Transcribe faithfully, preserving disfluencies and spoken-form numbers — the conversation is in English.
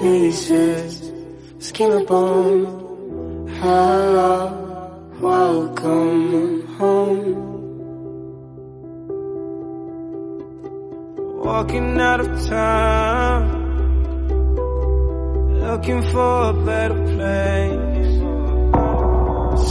pieces, skin and bone. Hello, welcome home. Walking out of town, looking for a better place.